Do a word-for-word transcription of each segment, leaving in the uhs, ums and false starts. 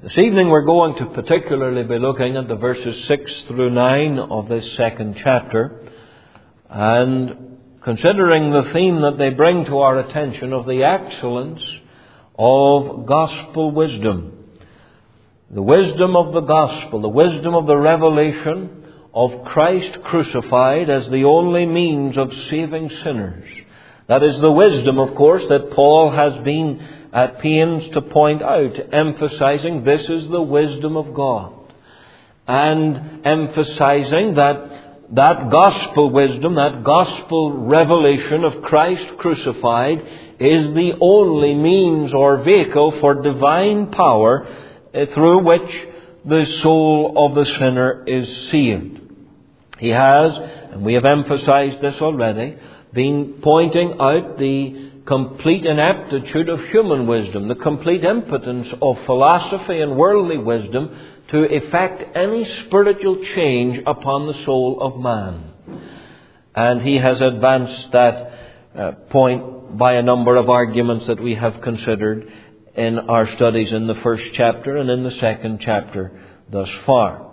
This evening we're going to particularly be looking at the verses six through nine of this second chapter, and considering the theme that they bring to our attention of the excellence of gospel wisdom. The wisdom of the gospel, the wisdom of the revelation of Christ crucified as the only means of saving sinners. That is the wisdom, of course, that Paul has been at pains to point out, emphasizing this is the wisdom of God. And emphasizing that that gospel wisdom, that gospel revelation of Christ crucified is the only means or vehicle for divine power through which the soul of the sinner is saved. He has, and we have emphasized this already, been pointing out the complete ineptitude of human wisdom, the complete impotence of philosophy and worldly wisdom to effect any spiritual change upon the soul of man. And he has advanced that uh, point by a number of arguments that we have considered in our studies in the first chapter and in the second chapter thus far.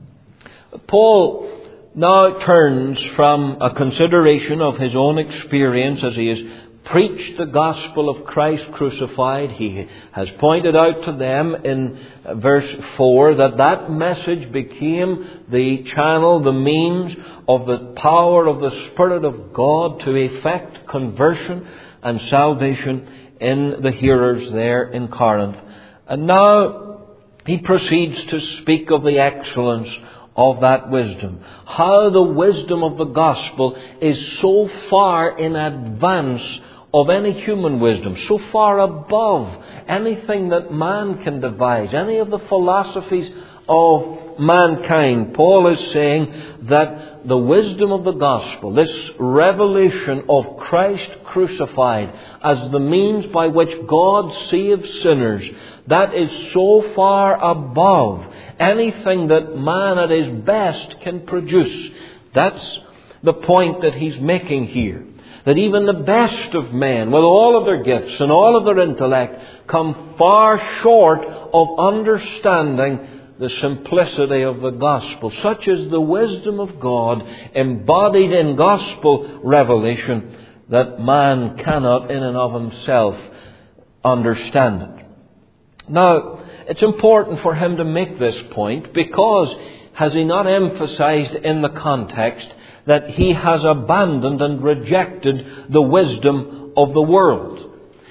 Paul now turns from a consideration of his own experience as he has preached the gospel of Christ crucified. He has pointed out to them in verse four that that message became the channel, the means of the power of the Spirit of God to effect conversion and salvation in the hearers there in Corinth. And now he proceeds to speak of the excellence of that wisdom. How the wisdom of the gospel is so far in advance of any human wisdom, so far above anything that man can devise, any of the philosophies of mankind. Paul is saying that the wisdom of the gospel, this revelation of Christ crucified as the means by which God saves sinners, that is so far above anything that man at his best can produce. That's the point that he's making here. That even the best of men, with all of their gifts and all of their intellect, come far short of understanding the simplicity of the gospel. Such is the wisdom of God embodied in gospel revelation that man cannot in and of himself understand it. Now, it's important for him to make this point because has he not emphasized in the context that he has abandoned and rejected the wisdom of the world.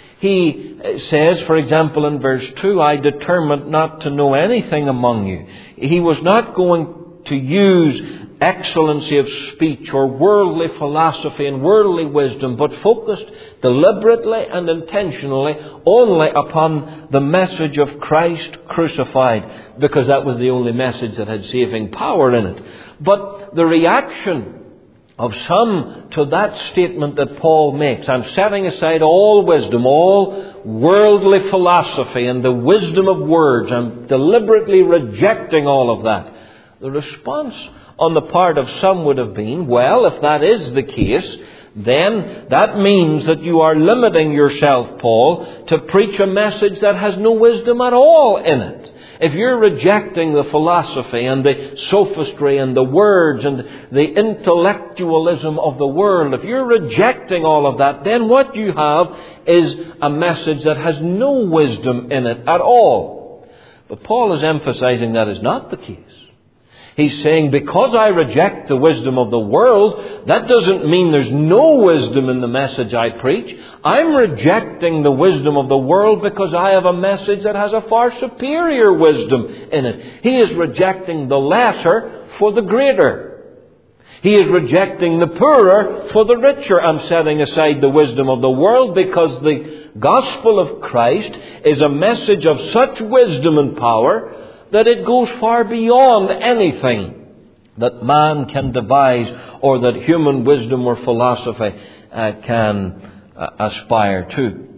He says, for example, in verse two, I determined not to know anything among you. He was not going to use excellency of speech or worldly philosophy and worldly wisdom, but focused deliberately and intentionally only upon the message of Christ crucified, because that was the only message that had saving power in it. But the reaction of some to that statement that Paul makes, I'm setting aside all wisdom, all worldly philosophy and the wisdom of words, I'm deliberately rejecting all of that. The response on the part of some would have been, well, if that is the case, then that means that you are limiting yourself, Paul, to preach a message that has no wisdom at all in it. If you're rejecting the philosophy and the sophistry and the words and the intellectualism of the world, if you're rejecting all of that, then what you have is a message that has no wisdom in it at all. But Paul is emphasizing that is not the case. He's saying, because I reject the wisdom of the world, that doesn't mean there's no wisdom in the message I preach. I'm rejecting the wisdom of the world because I have a message that has a far superior wisdom in it. He is rejecting the lesser for the greater. He is rejecting the poorer for the richer. I'm setting aside the wisdom of the world because the gospel of Christ is a message of such wisdom and power that it goes far beyond anything that man can devise or that human wisdom or philosophy uh, can uh, aspire to.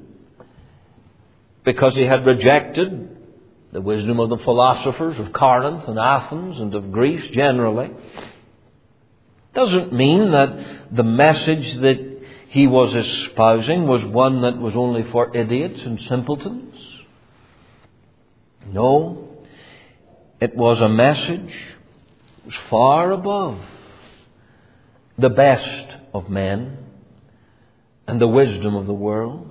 Because he had rejected the wisdom of the philosophers of Corinth and Athens and of Greece generally, doesn't mean that the message that he was espousing was one that was only for idiots and simpletons. No. It was a message that was far above the best of men and the wisdom of the world.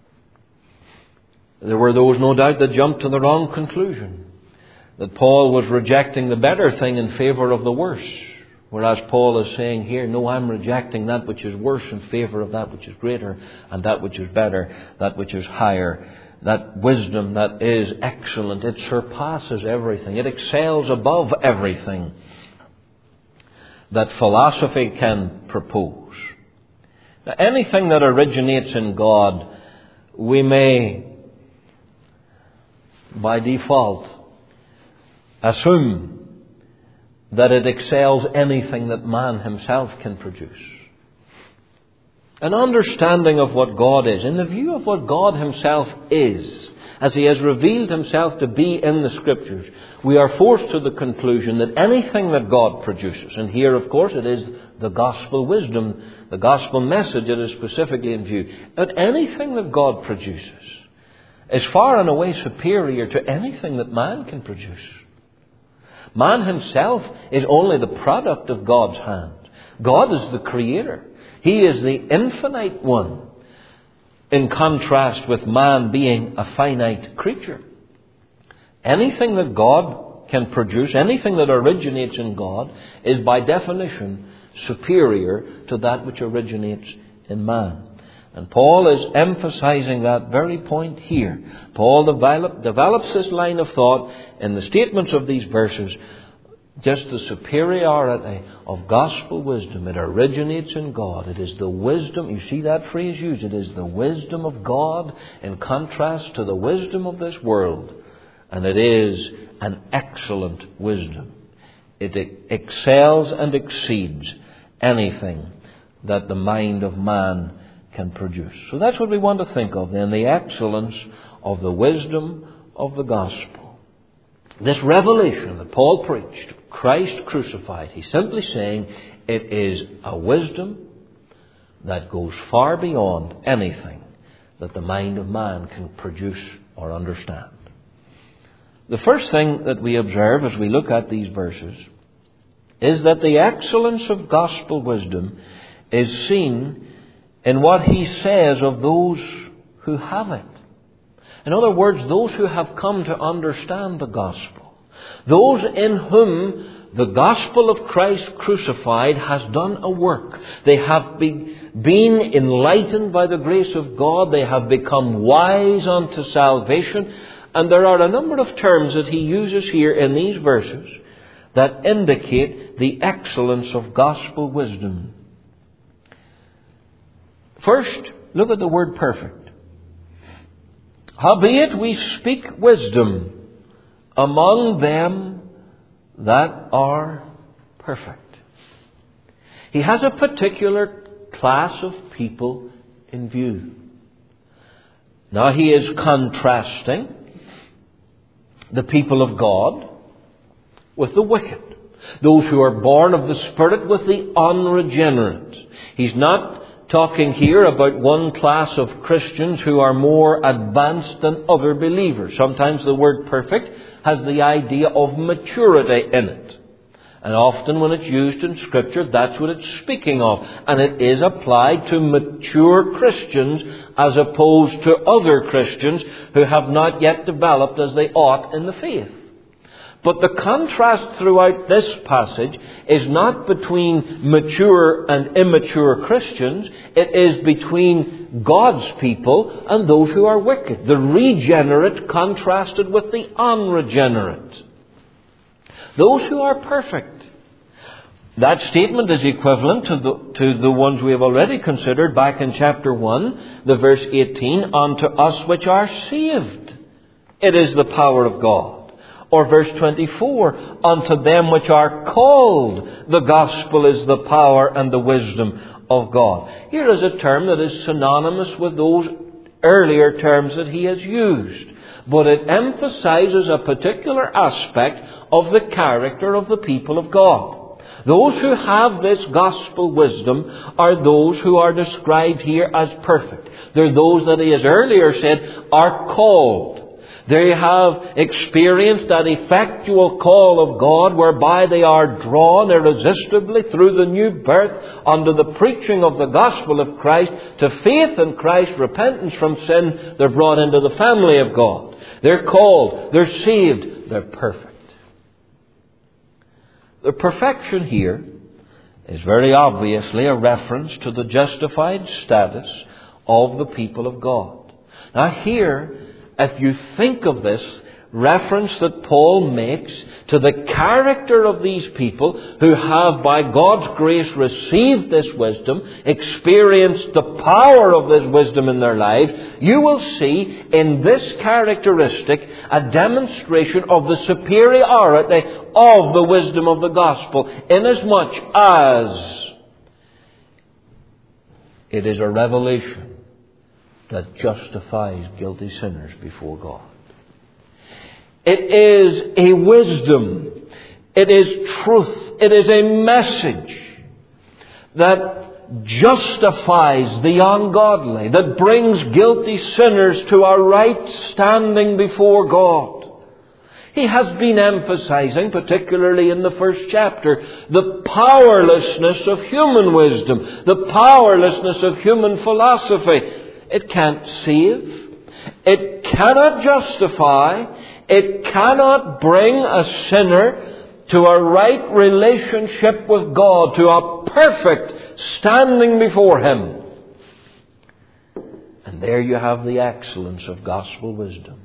There were those, no doubt, that jumped to the wrong conclusion, that Paul was rejecting the better thing in favour of the worse. Whereas Paul is saying here, no, I'm rejecting that which is worse in favour of that which is greater, and that which is better, that which is higher. That wisdom that is excellent, it surpasses everything. It excels above everything that philosophy can propose. Now, anything that originates in God, we may, by default, assume that it excels anything that man himself can produce. An understanding of what God is, in the view of what God himself is, as he has revealed himself to be in the Scriptures, we are forced to the conclusion that anything that God produces, and here of course it is the gospel wisdom, the gospel message that is specifically in view, that anything that God produces is far and away superior to anything that man can produce. Man himself is only the product of God's hand. God is the creator. He is the infinite one, in contrast with man being a finite creature. Anything that God can produce, anything that originates in God, is by definition superior to that which originates in man. And Paul is emphasizing that very point here. Paul develop, develops this line of thought in the statements of these verses. Just the superiority of gospel wisdom. It originates in God. It is the wisdom, you see that phrase used, it is the wisdom of God in contrast to the wisdom of this world. And it is an excellent wisdom. It excels and exceeds anything that the mind of man can produce. So that's what we want to think of then, the excellence of the wisdom of the gospel. This revelation that Paul preached, Christ crucified, he's simply saying it is a wisdom that goes far beyond anything that the mind of man can produce or understand. The first thing that we observe as we look at these verses is that the excellence of gospel wisdom is seen in what he says of those who have it. In other words, those who have come to understand the gospel. Those in whom the gospel of Christ crucified has done a work. They have be, been enlightened by the grace of God. They have become wise unto salvation. And there are a number of terms that he uses here in these verses that indicate the excellence of gospel wisdom. First, look at the word perfect. Howbeit we speak wisdom among them that are perfect. He has a particular class of people in view. Now he is contrasting the people of God with the wicked. Those who are born of the Spirit with the unregenerate. He's not talking here about one class of Christians who are more advanced than other believers. Sometimes the word perfect has the idea of maturity in it. And often when it's used in Scripture, that's what it's speaking of. And it is applied to mature Christians as opposed to other Christians who have not yet developed as they ought in the faith. But the contrast throughout this passage is not between mature and immature Christians. It is between God's people and those who are wicked. The regenerate contrasted with the unregenerate. Those who are perfect. That statement is equivalent to the, to the ones we have already considered back in chapter one, the verse eighteen, unto us which are saved. It is the power of God. Or verse twenty-four, unto them which are called, the gospel is the power and the wisdom of God. Here is a term that is synonymous with those earlier terms that he has used. But it emphasizes a particular aspect of the character of the people of God. Those who have this gospel wisdom are those who are described here as perfect. They're those that he has earlier said are called. They have experienced that effectual call of God whereby they are drawn irresistibly through the new birth under the preaching of the gospel of Christ to faith in Christ, repentance from sin. They're brought into the family of God. They're called. They're saved. They're perfect. The perfection here is very obviously a reference to the justified status of the people of God. Now here, if you think of this reference that Paul makes to the character of these people who have by God's grace received this wisdom, experienced the power of this wisdom in their lives, you will see in this characteristic a demonstration of the superiority of the wisdom of the gospel, inasmuch as it is a revelation that justifies guilty sinners before God. It is a wisdom. It is truth. It is a message that justifies the ungodly, that brings guilty sinners to a right standing before God. He has been emphasizing, particularly in the first chapter, the powerlessness of human wisdom, the powerlessness of human philosophy. It can't save. It cannot justify. It cannot bring a sinner to a right relationship with God, to a perfect standing before Him. And there you have the excellence of gospel wisdom.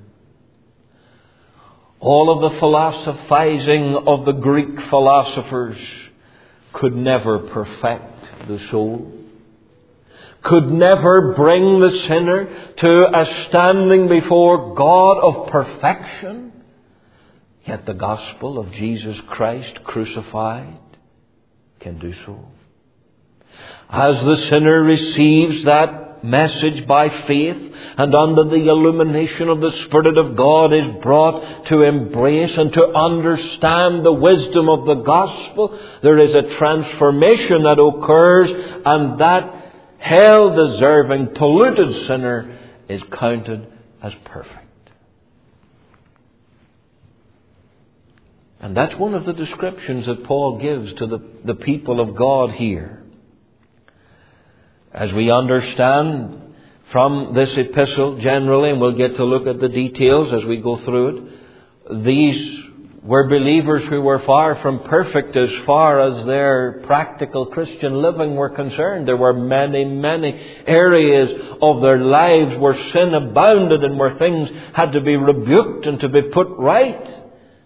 All of the philosophizing of the Greek philosophers could never perfect the soul, could never bring the sinner to a standing before God of perfection. Yet the gospel of Jesus Christ crucified can do so. As the sinner receives that message by faith and under the illumination of the Spirit of God is brought to embrace and to understand the wisdom of the gospel, there is a transformation that occurs, and that hell-deserving, polluted sinner is counted as perfect. And that's one of the descriptions that Paul gives to the, the people of God here. As we understand from this epistle generally, and we'll get to look at the details as we go through it, these were believers who were far from perfect as far as their practical Christian living were concerned. There were many, many areas of their lives where sin abounded and where things had to be rebuked and to be put right.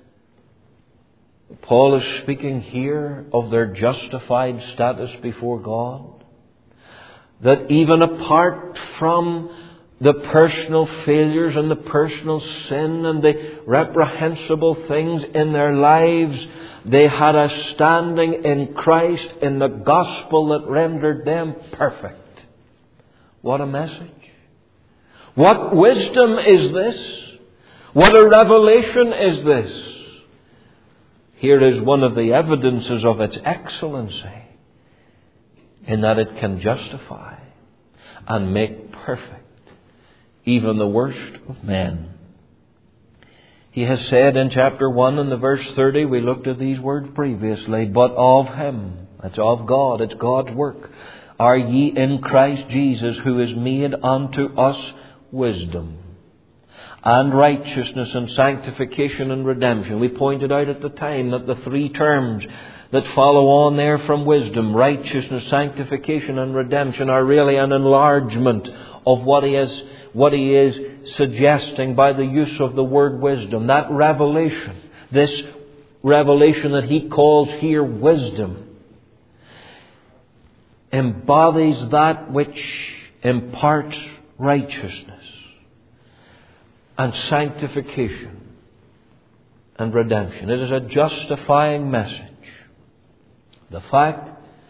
Paul is speaking here of their justified status before God. That even apart from the personal failures and the personal sin and the reprehensible things in their lives, they had a standing in Christ in the gospel that rendered them perfect. What a message. What wisdom is this? What a revelation is this? Here is one of the evidences of its excellency, in that it can justify and make perfect even the worst of men. He has said in chapter one and the verse thirty, we looked at these words previously, but of Him, that's of God, it's God's work, are ye in Christ Jesus, who is made unto us wisdom and righteousness and sanctification and redemption. We pointed out at the time that the three terms that follow on there from wisdom, righteousness, sanctification and redemption are really an enlargement of what he is, what he is suggesting by the use of the word wisdom. That revelation, this revelation that he calls here wisdom, embodies that which imparts righteousness and sanctification and redemption. It is a justifying message. The fact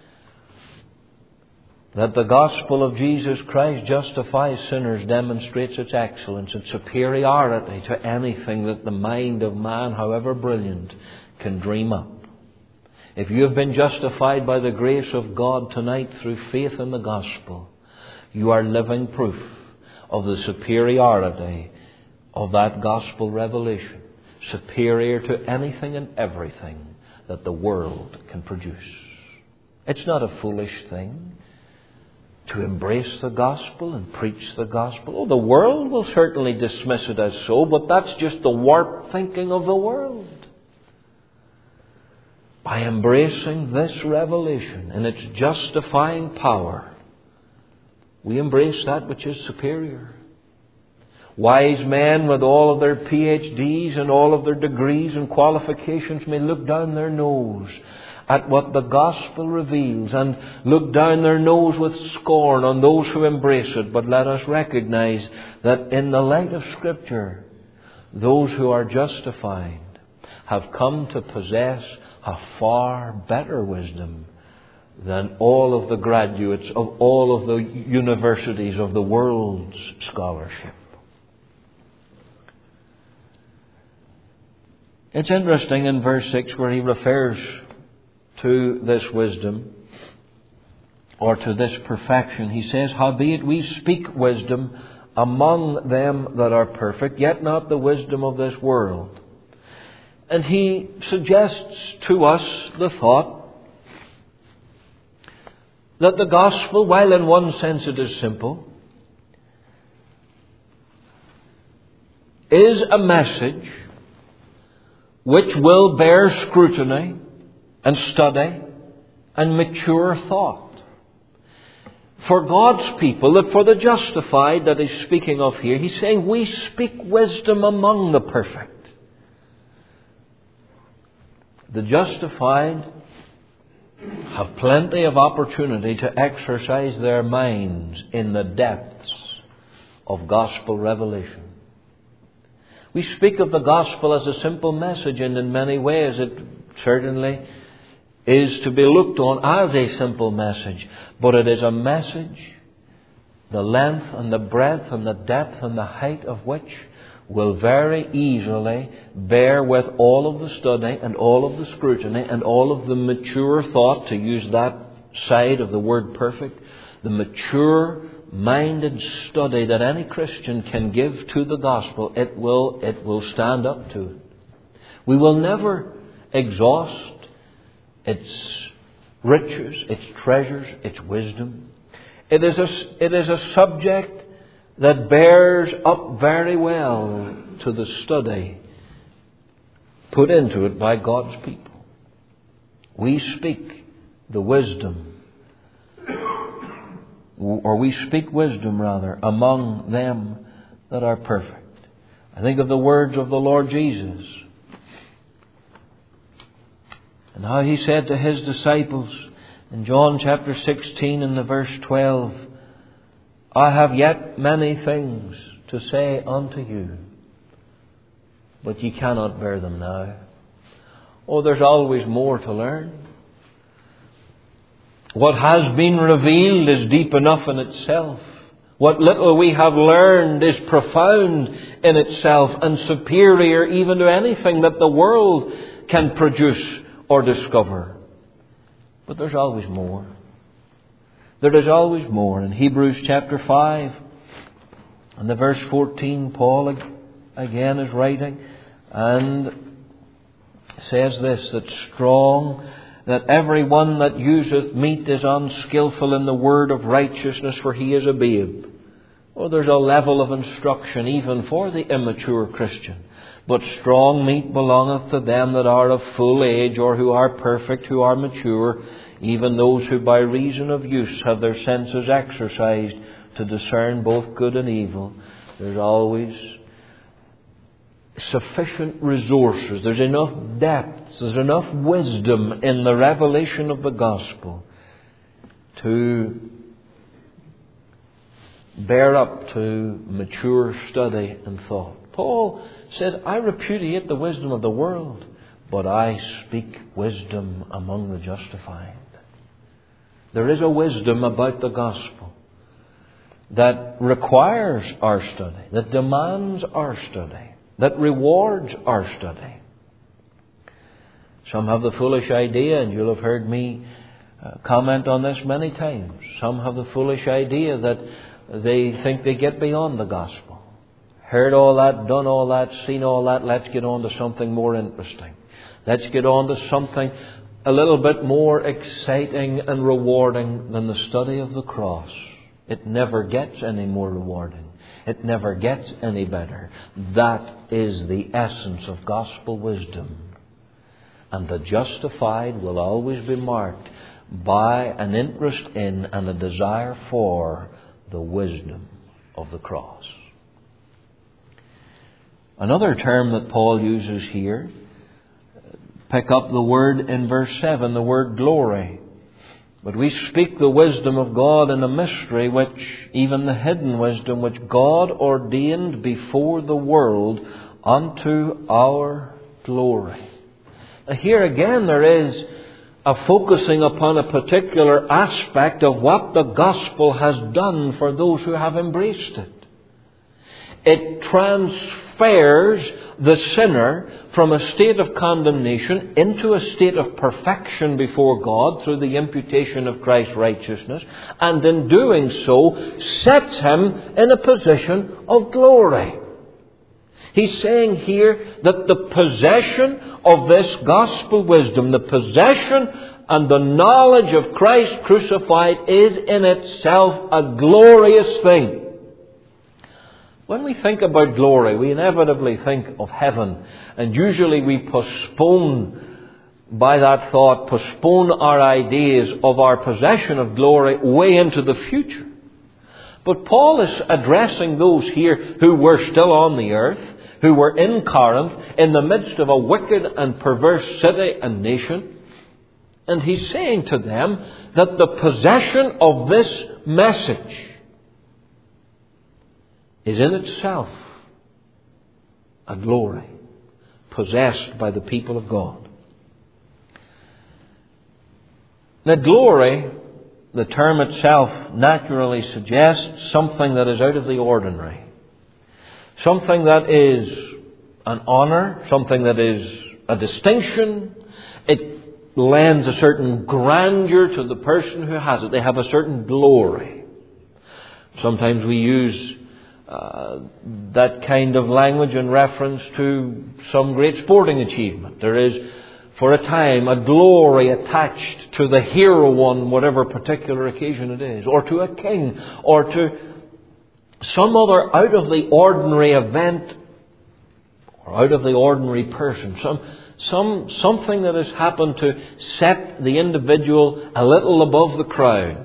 that the gospel of Jesus Christ justifies sinners demonstrates its excellence, its superiority to anything that the mind of man, however brilliant, can dream up. If you have been justified by the grace of God tonight through faith in the gospel, you are living proof of the superiority of that gospel revelation, superior to anything and everything that the world can produce. It's not a foolish thing to embrace the gospel and preach the gospel. Oh, the world will certainly dismiss it as so, but that's just the warped thinking of the world. By embracing this revelation and its justifying power, we embrace that which is superior. Wise men with all of their P H Ds and all of their degrees and qualifications may look down their nose at what the gospel reveals and look down their nose with scorn on those who embrace it. But let us recognize that in the light of Scripture, those who are justified have come to possess a far better wisdom than all of the graduates of all of the universities of the world's scholarship. It's interesting in verse six where he refers to this wisdom or to this perfection. He says, "Howbeit we speak wisdom among them that are perfect, yet not the wisdom of this world." And he suggests to us the thought that the gospel, while in one sense it is simple, is a message which will bear scrutiny and study and mature thought. For God's people, that for the justified that he's speaking of here, he's saying we speak wisdom among the perfect. The justified have plenty of opportunity to exercise their minds in the depths of gospel revelation. We speak of the gospel as a simple message, and in many ways it certainly is to be looked on as a simple message. But it is a message, the length and the breadth and the depth and the height of which will very easily bear with all of the study and all of the scrutiny and all of the mature thought, to use that side of the word perfect, the mature minded study that any Christian can give to the gospel. It will, it will stand up to it. We will never exhaust its riches, its treasures, its wisdom. It is a, it is a subject that bears up very well to the study put into it by God's people. We speak the wisdom, or we speak wisdom rather, among them that are perfect. I think of the words of the Lord Jesus and how he said to his disciples in John chapter sixteen and the verse twelve, "I have yet many things to say unto you, but ye cannot bear them now." Oh, there's always more to learn. What has been revealed is deep enough in itself. What little we have learned is profound in itself and superior even to anything that the world can produce or discover. But there's always more. There is always more. In Hebrews chapter five and the verse fourteen, Paul again is writing and says this, that strong, that every one that useth meat is unskillful in the word of righteousness, for he is a babe. Well, there's a level of instruction even for the immature Christian. But strong meat belongeth to them that are of full age, or who are perfect, who are mature, even those who by reason of use have their senses exercised to discern both good and evil. There's always sufficient resources. There's enough depth. There's enough wisdom in the revelation of the gospel to bear up to mature study and thought. Paul said, "I repudiate the wisdom of the world, but I speak wisdom among the justified." There is a wisdom about the gospel that requires our study, that demands our study, that rewards our study. Some have the foolish idea, and you'll have heard me uh, comment on this many times. Some have the foolish idea that they think they get beyond the gospel. Heard all that, done all that, seen all that. Let's get on to something more interesting. Let's get on to something a little bit more exciting and rewarding than the study of the cross. It never gets any more rewarding. It never gets any better. That is the essence of gospel wisdom. And the justified will always be marked by an interest in and a desire for the wisdom of the cross. Another term that Paul uses here, pick up the word in verse seven, the word glory. But we speak the wisdom of God in a mystery, which, even the hidden wisdom, which God ordained before the world unto our glory. Now here again there is a focusing upon a particular aspect of what the gospel has done for those who have embraced it. It transfers the sinner from a state of condemnation into a state of perfection before God through the imputation of Christ's righteousness, and in doing so sets him in a position of glory. He's saying here that the possession of this gospel wisdom, the possession and the knowledge of Christ crucified, is in itself a glorious thing. When we think about glory, we inevitably think of heaven. And usually we postpone, by that thought, postpone our ideas of our possession of glory way into the future. But Paul is addressing those here who were still on the earth, who were in Corinth, in the midst of a wicked and perverse city and nation. And he's saying to them that the possession of this message is in itself a glory possessed by the people of God. Now, glory, the term itself naturally suggests something that is out of the ordinary. Something that is an honor, something that is a distinction. It lends a certain grandeur to the person who has it. They have a certain glory. Sometimes we use Uh, that kind of language in reference to some great sporting achievement. There is, for a time, a glory attached to the hero on whatever particular occasion it is, or to a king, or to some other out of the ordinary event, or out of the ordinary person. Some, some, something that has happened to set the individual a little above the crowd.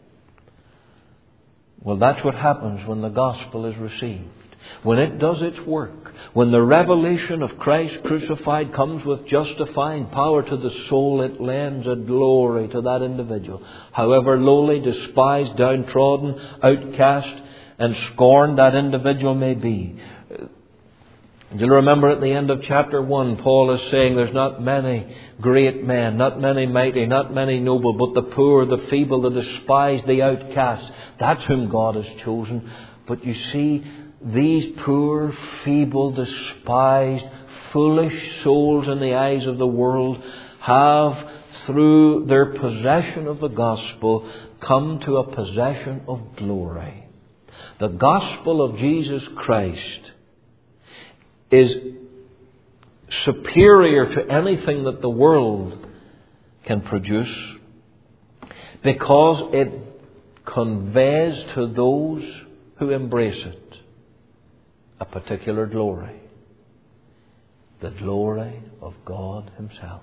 Well, that's what happens when the gospel is received. When it does its work. When the revelation of Christ crucified comes with justifying power to the soul, it lends a glory to that individual. However lowly, despised, downtrodden, outcast and scorned that individual may be. You'll remember at the end of chapter one, Paul is saying there's not many great men, not many mighty, not many noble, but the poor, the feeble, the despised, the outcast. That's whom God has chosen. But you see, these poor, feeble, despised, foolish souls in the eyes of the world have, through their possession of the gospel, come to a possession of glory. The gospel of Jesus Christ is superior to anything that the world can produce, because it conveys to those who embrace it a particular glory. The glory of God Himself.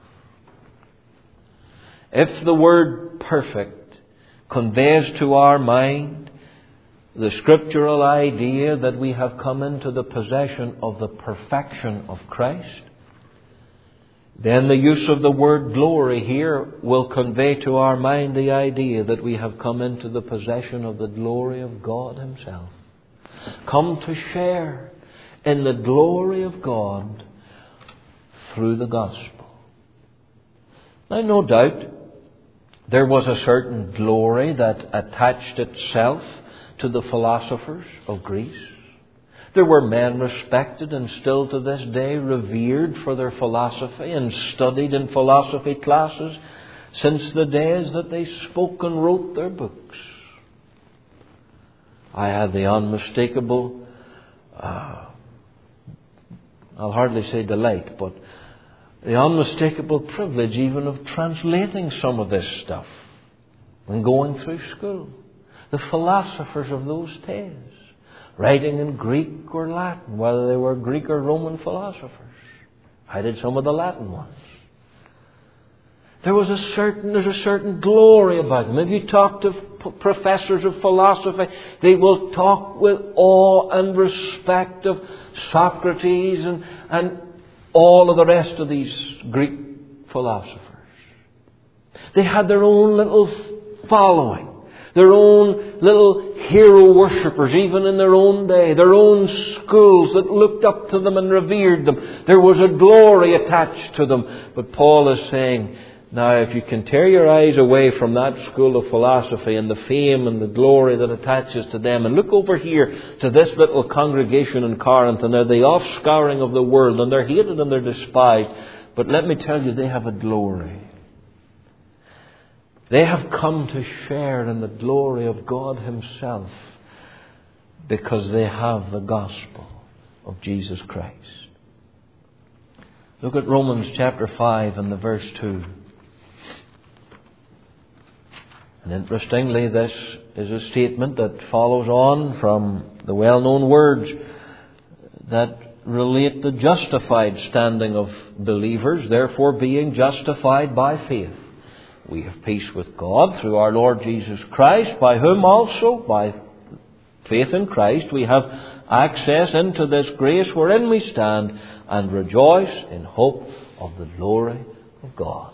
If the word perfect conveys to our mind the scriptural idea that we have come into the possession of the perfection of Christ, then the use of the word glory here will convey to our mind the idea that we have come into the possession of the glory of God Himself. Come to share in the glory of God through the gospel. Now, no doubt, there was a certain glory that attached itself to the philosophers of Greece. There were men respected and still to this day revered for their philosophy and studied in philosophy classes since the days that they spoke and wrote their books. I had the unmistakable uh, I'll hardly say delight, but the unmistakable privilege even of translating some of this stuff and going through school. The philosophers of those days, writing in Greek or Latin, whether they were Greek or Roman philosophers. I did some of the Latin ones. There was a certain, there's a certain glory about them. If you talk to p- professors of philosophy, they will talk with awe and respect of Socrates and, and all of the rest of these Greek philosophers. They had their own little following, their own little hero worshippers, even in their own day, their own schools that looked up to them and revered them. There was a glory attached to them. But Paul is saying, now, if you can tear your eyes away from that school of philosophy and the fame and the glory that attaches to them, and look over here to this little congregation in Corinth, and they're the offscouring of the world, and they're hated and they're despised. But let me tell you, they have a glory. They have come to share in the glory of God Himself because they have the gospel of Jesus Christ. Look at Romans chapter five and the verse two. And interestingly, this is a statement that follows on from the well-known words that relate the justified standing of believers, therefore being justified by faith. We have peace with God through our Lord Jesus Christ, by whom also, by faith in Christ, we have access into this grace wherein we stand and rejoice in hope of the glory of God.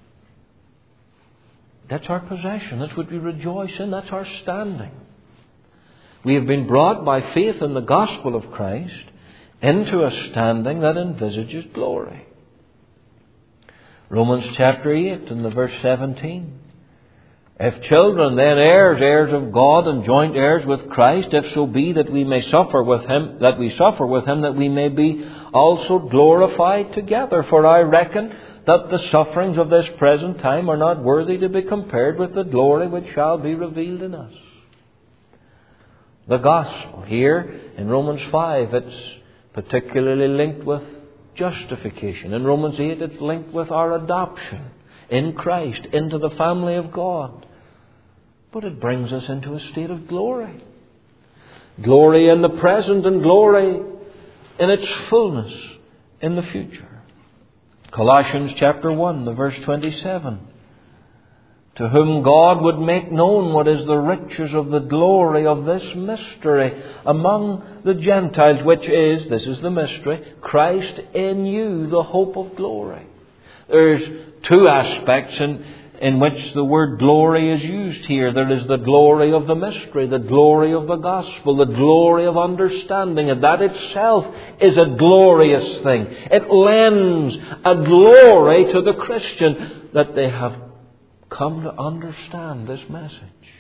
That's our possession. That's what we rejoice in. That's our standing. We have been brought by faith in the gospel of Christ into a standing that envisages glory. Romans chapter eight and the verse seventeen. If children, then heirs, heirs of God and joint heirs with Christ, if so be that we may suffer with Him, that we suffer with Him, that we may be also glorified together. For I reckon that the sufferings of this present time are not worthy to be compared with the glory which shall be revealed in us. The gospel here in Romans five, it's particularly linked with justification. In Romans eight, it's linked with our adoption in Christ into the family of God. But it brings us into a state of glory. Glory in the present and glory in its fullness in the future. Colossians chapter one, the verse twenty-seven. To whom God would make known what is the riches of the glory of this mystery among the Gentiles, which is, this is the mystery, Christ in you, the hope of glory. There's two aspects in, in which the word glory is used here. There is the glory of the mystery, the glory of the gospel, the glory of understanding. And that itself is a glorious thing. It lends a glory to the Christian that they have come to understand this message.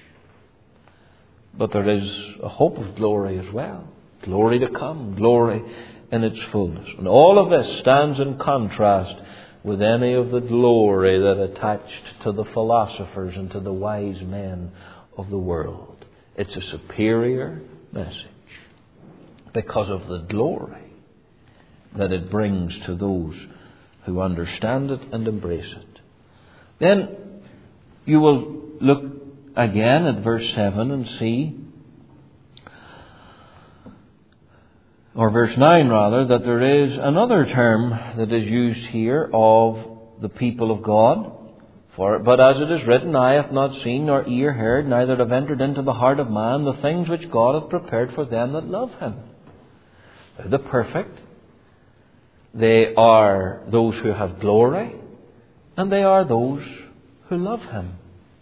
But there is a hope of glory as well. Glory to come, glory in its fullness. And all of this stands in contrast with any of the glory that attached to the philosophers and to the wise men of the world. It's a superior message because of the glory that it brings to those who understand it and embrace it. Then you will look again at verse seven and see, or verse nine rather, that there is another term that is used here of the people of God. For but as it is written, eye hath not seen, nor ear heard, neither have entered into the heart of man the things which God hath prepared for them that love Him. They're the perfect. They are those who have glory, and they are those who love Him.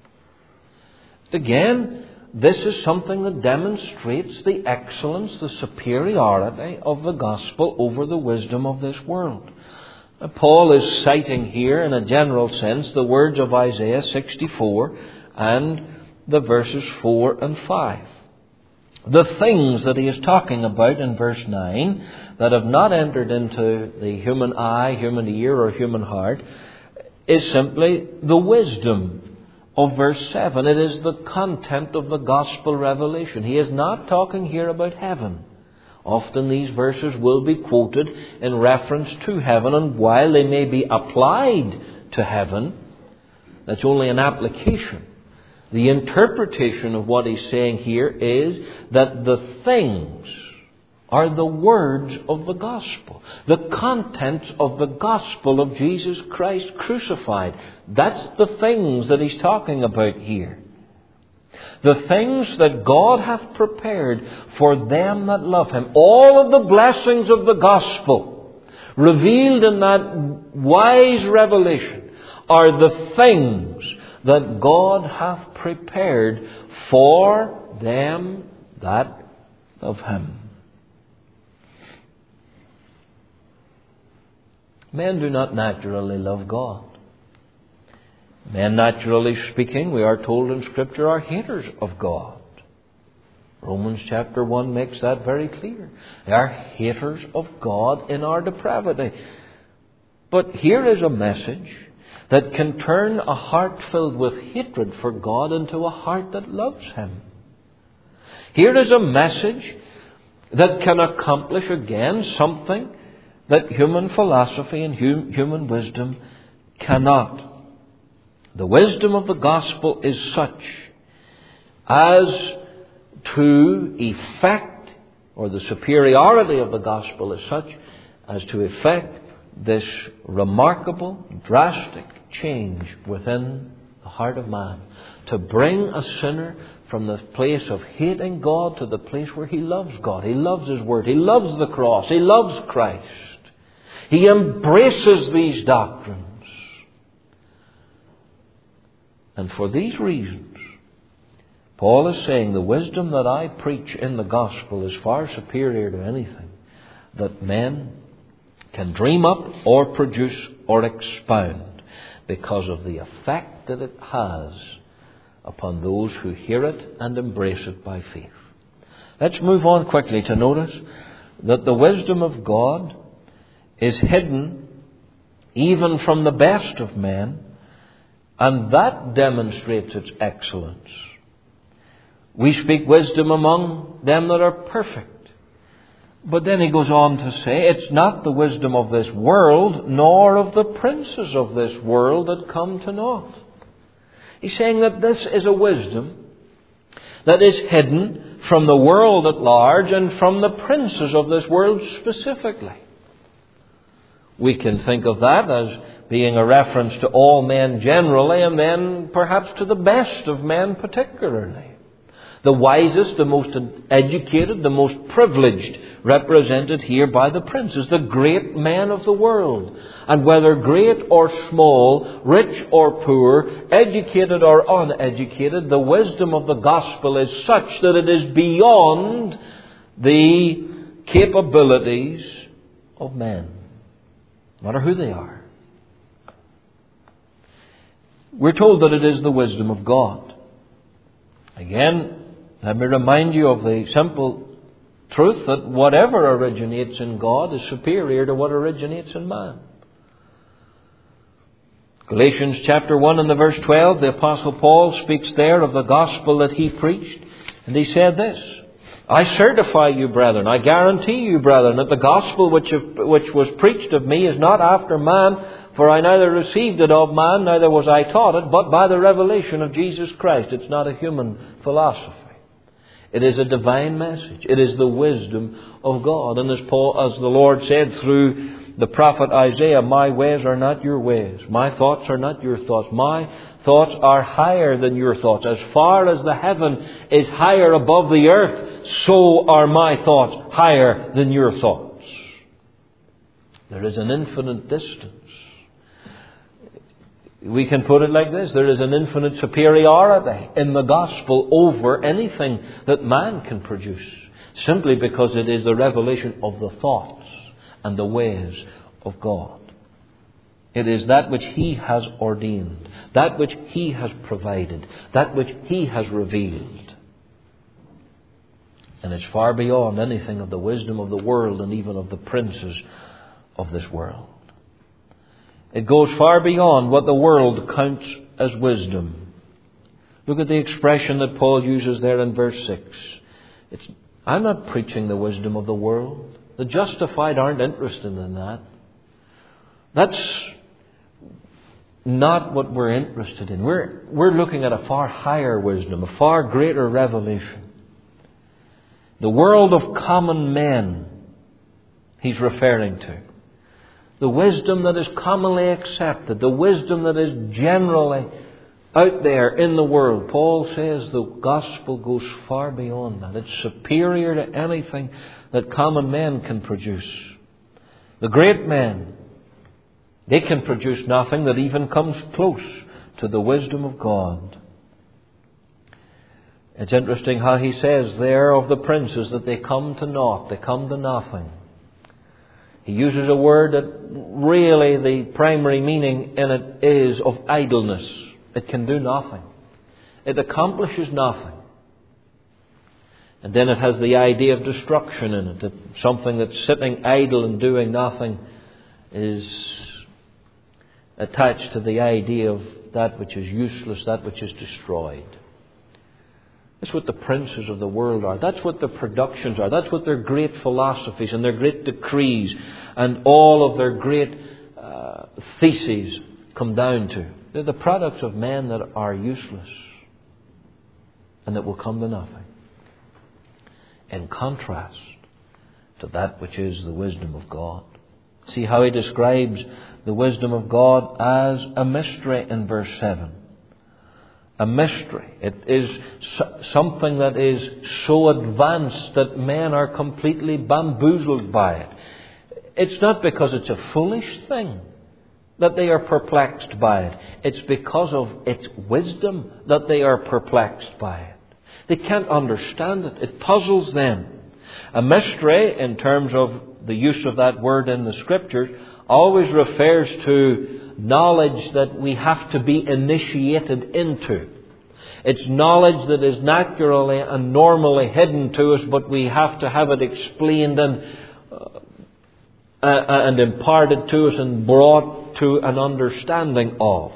Again, this is something that demonstrates the excellence, the superiority of the gospel over the wisdom of this world. Paul is citing here, in a general sense, the words of Isaiah sixty-four and the verses four and five. The things that he is talking about in verse nine that have not entered into the human eye, human ear, or human heart is simply the wisdom of verse seven. It is the content of the gospel revelation. He is not talking here about heaven Often these verses will be quoted in reference to heaven, and while they may be applied to heaven, that's only an application. The interpretation of what he's saying here is that the things are the words of the gospel, the contents of the gospel of Jesus Christ crucified. That's the things that he's talking about here. The things that God hath prepared for them that love Him. All of the blessings of the gospel revealed in that wise revelation are the things that God hath prepared for them that love Him. Men do not naturally love God. Men, naturally speaking, we are told in Scripture, are haters of God. Romans chapter one makes that very clear. They are haters of God in our depravity. But here is a message that can turn a heart filled with hatred for God into a heart that loves Him. Here is a message that can accomplish again something that human philosophy and hum- human wisdom cannot. The wisdom of the gospel is such as to effect, or the superiority of the gospel is such as to effect this remarkable, drastic change within the heart of man. To bring a sinner from the place of hating God to the place where he loves God. He loves His Word. He loves the cross. He loves Christ. He embraces these doctrines. And for these reasons, Paul is saying the wisdom that I preach in the gospel is far superior to anything that men can dream up or produce or expound, because of the effect that it has upon those who hear it and embrace it by faith. Let's move on quickly to notice that the wisdom of God is hidden even from the best of men, and that demonstrates its excellence. We speak wisdom among them that are perfect. But then he goes on to say, it's not the wisdom of this world, nor of the princes of this world that come to naught. He's saying that this is a wisdom that is hidden from the world at large and from the princes of this world specifically. We can think of that as being a reference to all men generally, and then perhaps to the best of men particularly. The wisest, the most educated, the most privileged, represented here by the princes, the great men of the world. And whether great or small, rich or poor, educated or uneducated, the wisdom of the gospel is such that it is beyond the capabilities of men, no matter who they are. We're told that it is the wisdom of God. Again, let me remind you of the simple truth that whatever originates in God is superior to what originates in man. Galatians chapter one and the verse twelve, the Apostle Paul speaks there of the gospel that he preached. And he said this, I certify you, brethren, I guarantee you, brethren, that the gospel which, which was preached of me is not after man, for I neither received it of man, neither was I taught it, but by the revelation of Jesus Christ. It's not a human philosophy. It is a divine message. It is the wisdom of God. And as Paul, as the Lord said through the prophet Isaiah, my ways are not your ways. My thoughts are not your thoughts. My thoughts are higher than your thoughts. As far as the heaven is higher above the earth, so are my thoughts higher than your thoughts. There is an infinite distance. We can put it like this. There is an infinite superiority in the gospel over anything that man can produce, simply because it is the revelation of the thoughts and the ways of God. It is that which He has ordained, that which He has provided, that which He has revealed. And it's far beyond anything of the wisdom of the world and even of the princes of this world. It goes far beyond what the world counts as wisdom. Look at the expression that Paul uses there in verse six. It's I'm not preaching the wisdom of the world. The justified aren't interested in that. That's not what we're interested in. We're, we're looking at a far higher wisdom, a far greater revelation. The world of common men he's referring to. The wisdom that is commonly accepted, the wisdom that is generally out there in the world. Paul says the gospel goes far beyond that. It's superior to anything that common men can produce. The great men, they can produce nothing that even comes close to the wisdom of God. It's interesting how he says there of the princes that they come to naught, they come to nothing. He uses a word that really the primary meaning in it is of idleness. It can do nothing. It accomplishes nothing. And then it has the idea of destruction in it. That something that's sitting idle and doing nothing is attached to the idea of that which is useless, that which is destroyed. That's what the princes of the world are. That's what their productions are. That's what their great philosophies and their great decrees and all of their great uh, theses come down to. They're the products of men that are useless and that will come to nothing. In contrast to that which is the wisdom of God. See how he describes the wisdom of God as a mystery in verse seven. A mystery. It is something that is so advanced that men are completely bamboozled by it. It's not because it's a foolish thing that they are perplexed by it. It's because of its wisdom that they are perplexed by it. They can't understand it. It puzzles them. A mystery, in terms of the use of that word in the Scriptures, always refers to knowledge that we have to be initiated into. It's knowledge that is naturally and normally hidden to us, but we have to have it explained and uh, and imparted to us and brought to an understanding of.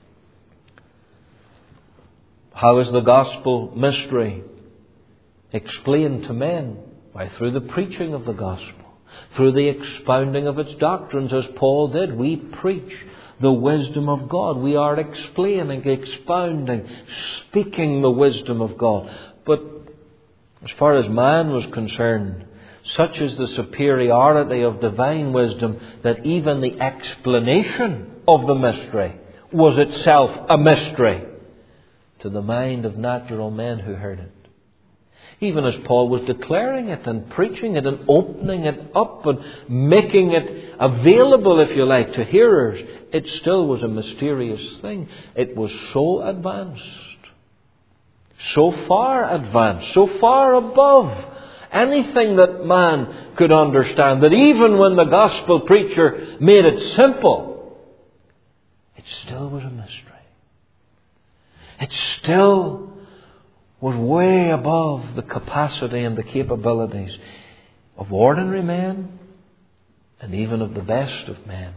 How is the gospel mystery explained to men? Why, through the preaching of the gospel. Through the expounding of its doctrines, as Paul did. We preach the wisdom of God. We are explaining, expounding, speaking the wisdom of God. But as far as man was concerned, such is the superiority of divine wisdom that even the explanation of the mystery was itself a mystery to the mind of natural men who heard it. Even as Paul was declaring it and preaching it and opening it up and making it available, if you like, to hearers, it still was a mysterious thing. It was so advanced, so far advanced, so far above anything that man could understand, that even when the gospel preacher made it simple, it still was a mystery. It still was way above the capacity and the capabilities of ordinary men and even of the best of men.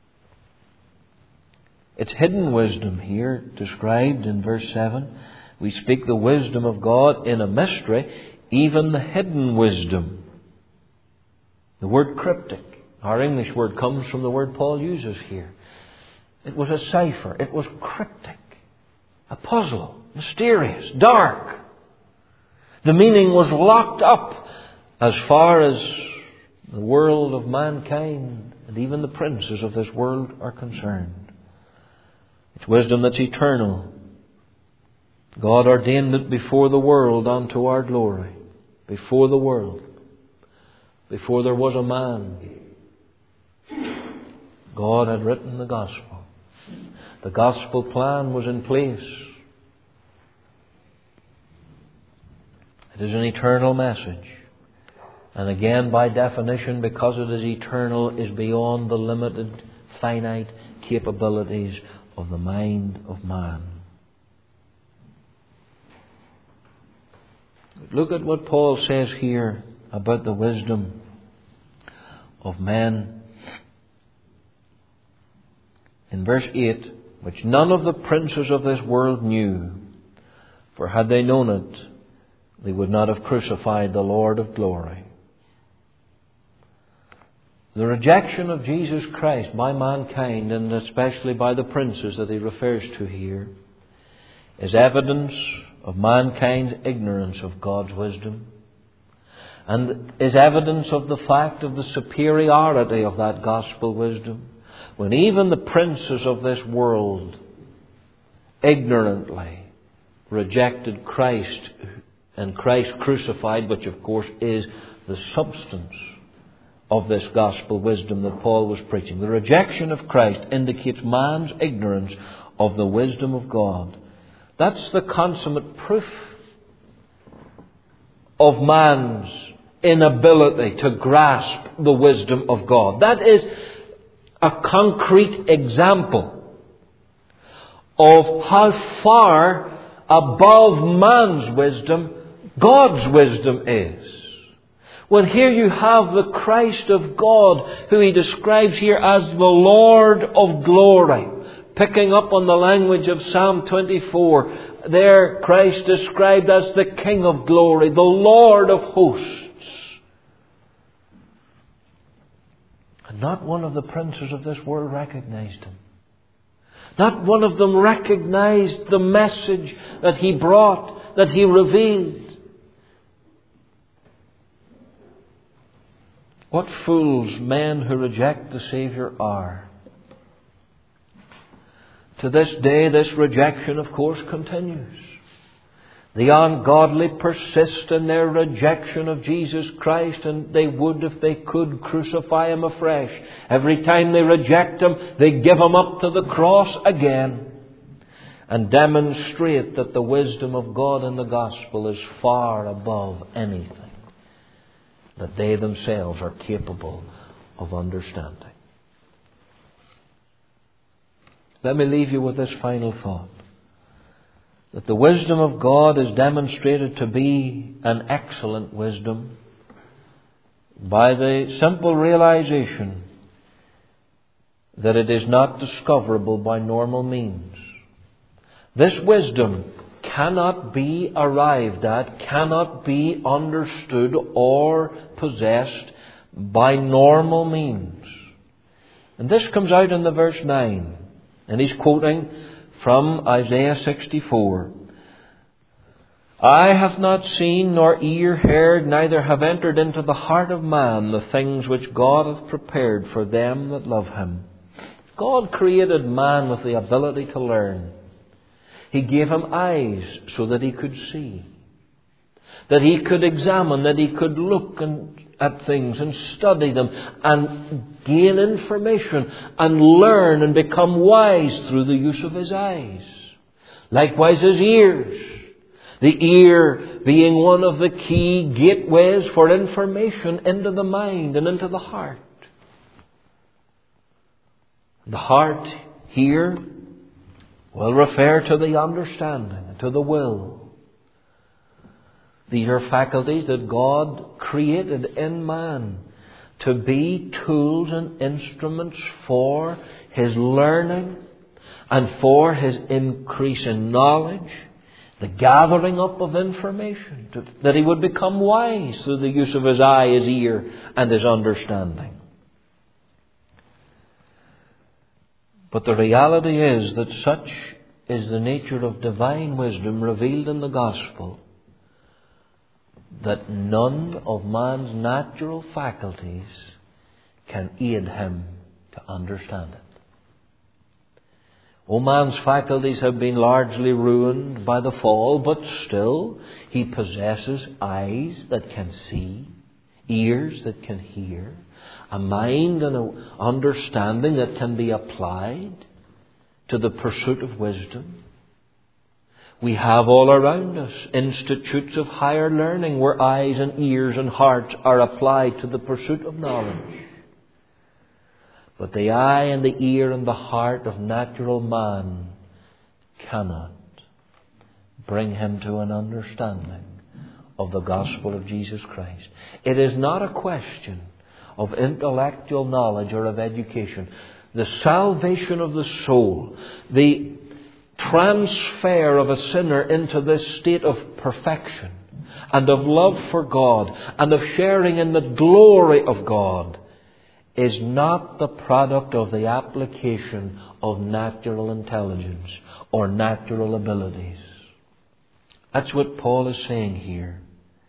It's hidden wisdom here described in verse seven. We speak the wisdom of God in a mystery, even the hidden wisdom. The word cryptic, our English word, comes from the word Paul uses here. It was a cipher. It was cryptic. A puzzle. Mysterious. Dark. The meaning was locked up as far as the world of mankind and even the princes of this world are concerned. It's wisdom that's eternal. God ordained it before the world unto our glory. Before the world. Before there was a man. God had written the gospel. The gospel plan was in place. It is an eternal message. And again, by definition, because it is eternal, is beyond the limited, finite capabilities of the mind of man. Look at what Paul says here about the wisdom of men. In verse eight, which none of the princes of this world knew, for had they known it, they would not have crucified the Lord of glory. The rejection of Jesus Christ by mankind, and especially by the princes that he refers to here, is evidence of mankind's ignorance of God's wisdom, and is evidence of the fact of the superiority of that gospel wisdom, when even the princes of this world ignorantly rejected Christ and Christ crucified, which of course is the substance of this gospel wisdom that Paul was preaching. The rejection of Christ indicates man's ignorance of the wisdom of God. That's the consummate proof of man's inability to grasp the wisdom of God. That is a concrete example of how far above man's wisdom God's wisdom is. When here you have the Christ of God, who he describes here as the Lord of glory, picking up on the language of Psalm twenty-four, there Christ described as the King of glory, the Lord of hosts. And not one of the princes of this world recognized him. Not one of them recognized the message that he brought, that he revealed. What fools men who reject the Saviour are. To this day, this rejection, of course, continues. The ungodly persist in their rejection of Jesus Christ, and they would, if they could, crucify him afresh. Every time they reject him, they give him up to the cross again and demonstrate that the wisdom of God in the gospel is far above anything that they themselves are capable of understanding. Let me leave you with this final thought. That the wisdom of God is demonstrated to be an excellent wisdom by the simple realization that it is not discoverable by normal means. This wisdom cannot be arrived at, cannot be understood or possessed by normal means. And this comes out in the verse nine. And he's quoting from Isaiah sixty-four. Eye hath not seen, nor ear heard, neither have entered into the heart of man the things which God hath prepared for them that love him. God created man with the ability to learn. He gave him eyes so that he could see, that he could examine, that he could look and, at things and study them and gain information and learn and become wise through the use of his eyes. Likewise his ears. The ear being one of the key gateways for information into the mind and into the heart. The heart here will refer to the understanding, to the will. These are faculties that God created in man to be tools and instruments for his learning and for his increase in knowledge, the gathering up of information, to, that he would become wise through the use of his eye, his ear, and his understanding. But the reality is that such is the nature of divine wisdom revealed in the gospel, that none of man's natural faculties can aid him to understand it. Oh, man's faculties have been largely ruined by the fall, but still he possesses eyes that can see, ears that can hear, a mind and an understanding that can be applied to the pursuit of wisdom. We have all around us institutes of higher learning where eyes and ears and hearts are applied to the pursuit of knowledge. But the eye and the ear and the heart of natural man cannot bring him to an understanding of the gospel of Jesus Christ. It is not a question of intellectual knowledge or of education. The salvation of the soul, the transfer of a sinner into this state of perfection, and of love for God and of sharing in the glory of God is not the product of the application of natural intelligence or natural abilities. That's what Paul is saying here.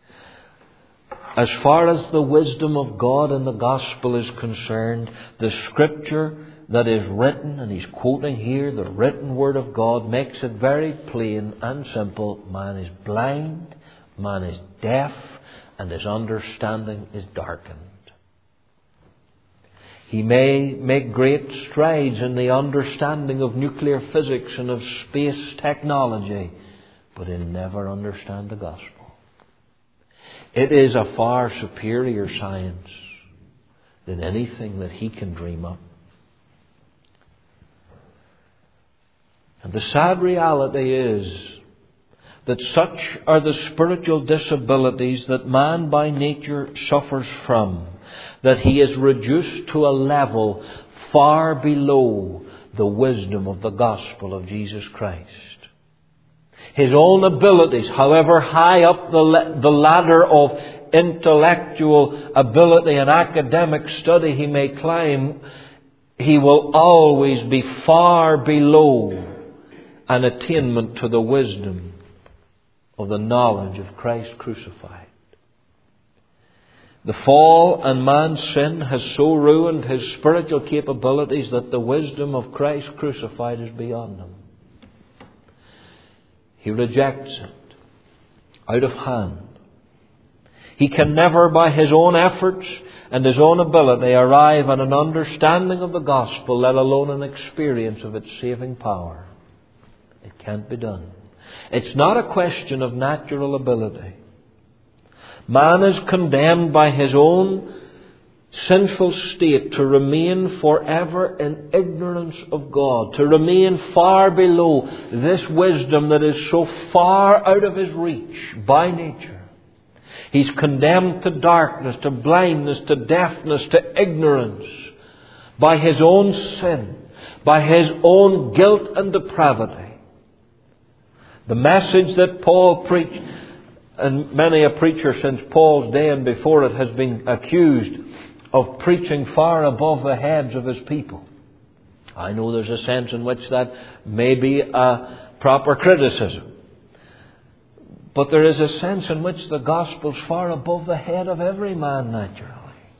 As far as the wisdom of God in the gospel is concerned, the Scripture that is written, and he's quoting here, the written Word of God, makes it very plain and simple. Man is blind, man is deaf, and his understanding is darkened. He may make great strides in the understanding of nuclear physics and of space technology, but he'll never understand the gospel. It is a far superior science than anything that he can dream up. And the sad reality is that such are the spiritual disabilities that man by nature suffers from, that he is reduced to a level far below the wisdom of the gospel of Jesus Christ. His own abilities, however high up the, the ladder of intellectual ability and academic study he may climb, he will always be far below an attainment to the wisdom of the knowledge of Christ crucified. The fall and man's sin has so ruined his spiritual capabilities that the wisdom of Christ crucified is beyond him. He rejects it out of hand. He can never, by his own efforts and his own ability, arrive at an understanding of the gospel, let alone an experience of its saving power. It can't be done. It's not a question of natural ability. Man is condemned by his own sinful state to remain forever in ignorance of God, to remain far below this wisdom that is so far out of his reach by nature. He's condemned to darkness, to blindness, to deafness, to ignorance by his own sin, by his own guilt and depravity. The message that Paul preached, and many a preacher since Paul's day and before it has been accused of preaching far above the heads of his people. I know there's a sense in which that may be a proper criticism. But there is a sense in which the gospel's far above the head of every man naturally.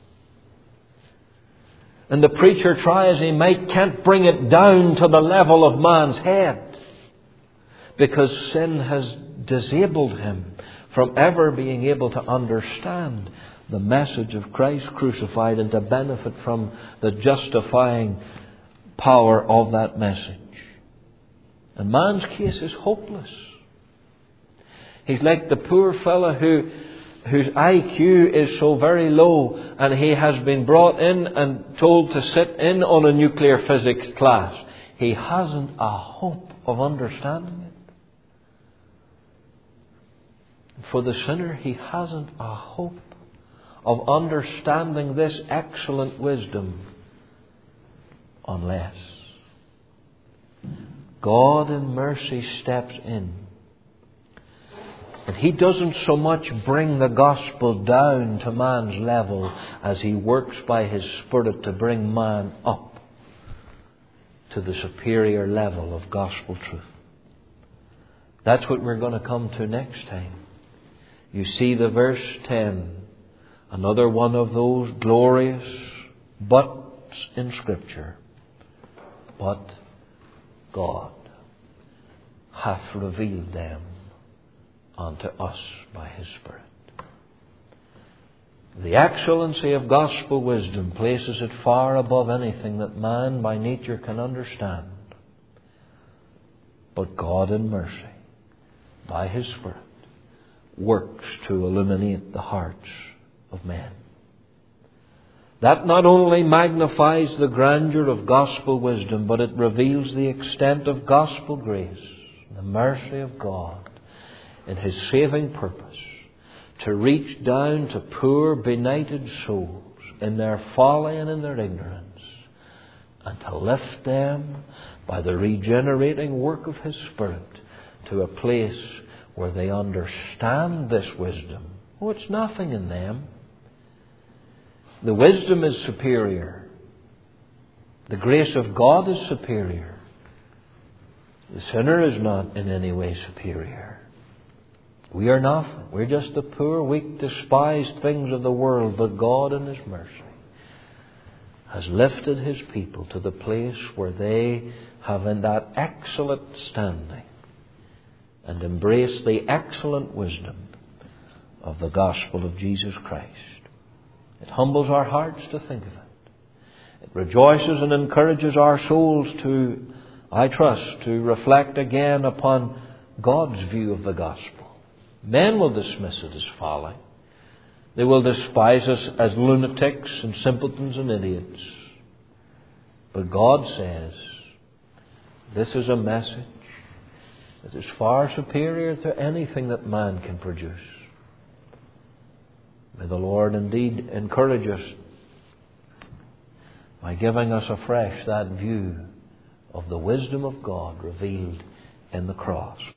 And the preacher, try as he might, can't bring it down to the level of man's head, because sin has disabled him from ever being able to understand the message of Christ crucified and to benefit from the justifying power of that message. And man's case is hopeless. He's like the poor fellow who, whose I Q is so very low, and he has been brought in and told to sit in on a nuclear physics class. He hasn't a hope of understanding it. For the sinner, he hasn't a hope of understanding this excellent wisdom unless God in mercy steps in. And He doesn't so much bring the gospel down to man's level as He works by His Spirit to bring man up to the superior level of gospel truth. That's what we're going to come to next time. You see the verse ten, another one of those glorious buts in Scripture. But God hath revealed them unto us by His Spirit. The excellency of gospel wisdom places it far above anything that man by nature can understand. But God in mercy, by His Spirit, works to illuminate the hearts of men. That not only magnifies the grandeur of gospel wisdom, but it reveals the extent of gospel grace, the mercy of God in His saving purpose to reach down to poor, benighted souls in their folly and in their ignorance, and to lift them by the regenerating work of His Spirit to a place where they understand this wisdom. Oh, it's nothing in them. The wisdom is superior. The grace of God is superior. The sinner is not in any way superior. We are nothing. We're just the poor, weak, despised things of the world. But God in His mercy has lifted His people to the place where they have in that excellent standing and embrace the excellent wisdom of the gospel of Jesus Christ. It humbles our hearts to think of it. It rejoices and encourages our souls to, I trust, to reflect again upon God's view of the gospel. Men will dismiss it as folly. They will despise us as lunatics and simpletons and idiots. But God says, this is a message that is far superior to anything that man can produce. May the Lord indeed encourage us by giving us afresh that view of the wisdom of God revealed in the cross.